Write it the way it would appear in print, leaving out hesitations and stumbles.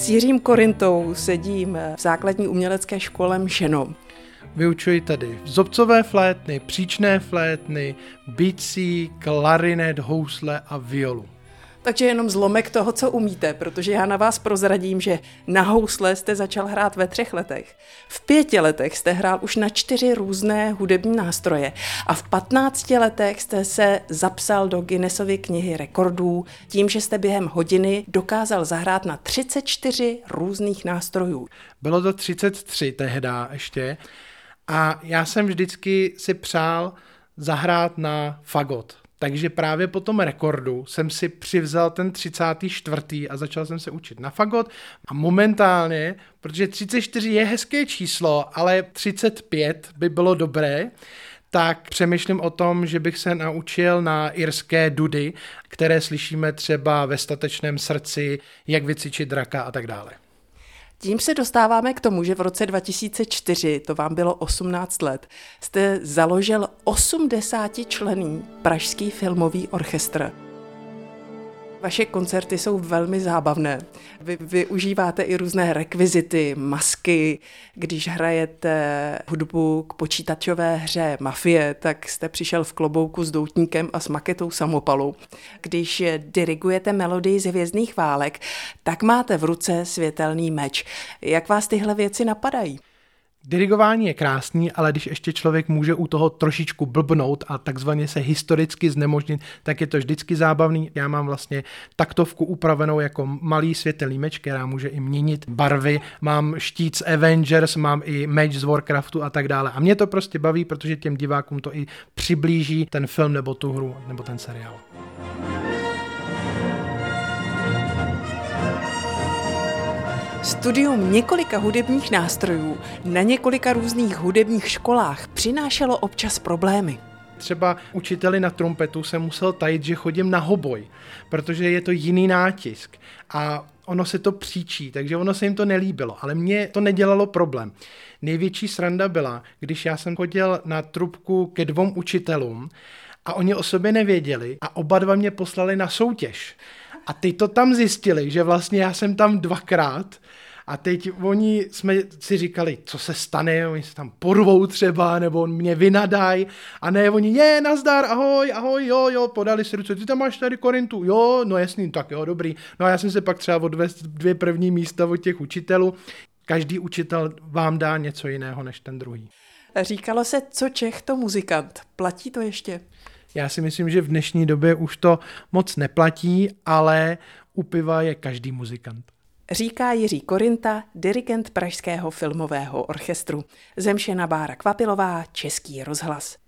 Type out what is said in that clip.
S Jiřím Korintou sedím v základní umělecké škole Mšeno. Vyučuji tady zobcové flétny, příčné flétny, bicí, klarinet, housle a violu. Takže jenom zlomek toho, co umíte, protože já na vás prozradím, že na housle jste začal hrát ve 3 letech. V 5 letech jste hrál už na 4 různé hudební nástroje a v 15 letech jste se zapsal do Guinnessovy knihy rekordů tím, že jste během hodiny dokázal zahrát na 34 různých nástrojů. Bylo to 33 tehda ještě a já jsem vždycky si přál zahrát na fagot. Takže právě po tom rekordu jsem si přivzal ten 34. a začal jsem se učit na fagot a momentálně, protože 34 je hezké číslo, ale 35 by bylo dobré, tak přemýšlím o tom, že bych se naučil na irské dudy, které slyšíme třeba ve Statečném srdci, Jak vycvičit draka a tak dále. Tím se dostáváme k tomu, že v roce 2004, to vám bylo 18 let, jste založil 80členný Pražský filmový orchestr. Vaše koncerty jsou velmi zábavné. Vy využíváte i různé rekvizity, masky. Když hrajete hudbu k počítačové hře Mafie, tak jste přišel v klobouku s doutníkem a s maketou samopalu. Když dirigujete melodii z Hvězdných válek, tak máte v ruce světelný meč. Jak vás tyhle věci napadají? Dirigování je krásný, ale když ještě člověk může u toho trošičku blbnout a takzvaně se historicky znemožnit, tak je to vždycky zábavný. Já mám vlastně taktovku upravenou jako malý světelný meč, která může i měnit barvy. Mám štít z Avengers, mám i meč z Warcraftu a tak dále. A mě to prostě baví, protože těm divákům to i přiblíží ten film nebo tu hru nebo ten seriál. Studium několika hudebních nástrojů na několika různých hudebních školách přinášelo občas problémy. Třeba učiteli na trumpetu jsem musel tajit, že chodím na hoboj, protože je to jiný nátisk a ono se to příčí, takže ono se jim to nelíbilo, ale mně to nedělalo problém. Největší sranda byla, když já jsem chodil na trubku ke 2 učitelům a oni o sobě nevěděli a oba dva mě poslali na soutěž. A teď to tam zjistili, že vlastně já jsem tam 2krát a teď oni jsme si říkali, co se stane, oni se tam porvou třeba, nebo mě vynadají a ne, oni, nazdar, ahoj, jo, podali si ruce, ty tam máš tady Korintu, jo, no jasný, tak jo, dobrý. No a já jsem se pak třeba odvést 2 první místa od těch učitelů. Každý učitel vám dá něco jiného než ten druhý. Říkalo se, co Čech, to muzikant. Platí to ještě? Já si myslím, že v dnešní době už to moc neplatí, ale u piva je každý muzikant. Říká Jiří Korinta, dirigent Pražského filmového orchestru. Ze Mšena Bára Kvapilová, Český rozhlas.